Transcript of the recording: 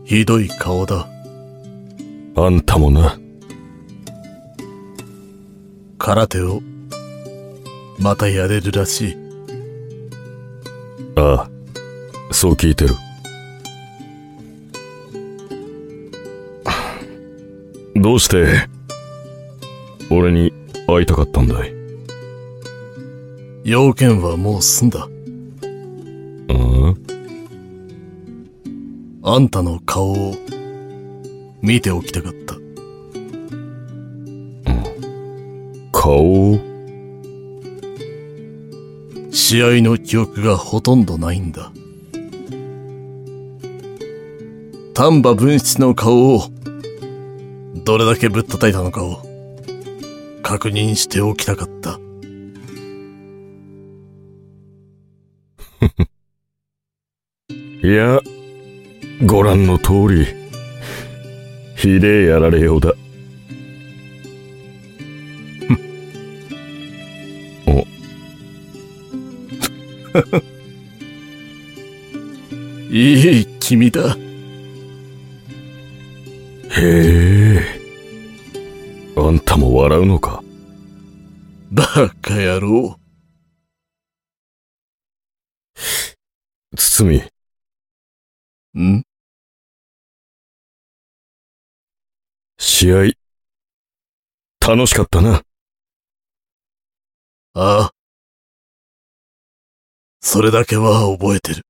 ひどい顔だ。 あんたもな。 空手をまたやれるらしい。 ああ、そう聞いてる。どうして俺に会いたかったんだい？ 用件はもう済んだ。あんたの顔を見ておきたかった。 顔？ 試合の記憶がほとんどないんだ。丹波文七の顔をどれだけぶったたいたのかを確認しておきたかった。 いや、ご覧の通り、ひでえやられようだ。 いい君だ。 へえ、あんたも笑うのか？ バカ野郎。 堤。 ん？ 試合、楽しかったな。 ああ。それだけは覚えてる。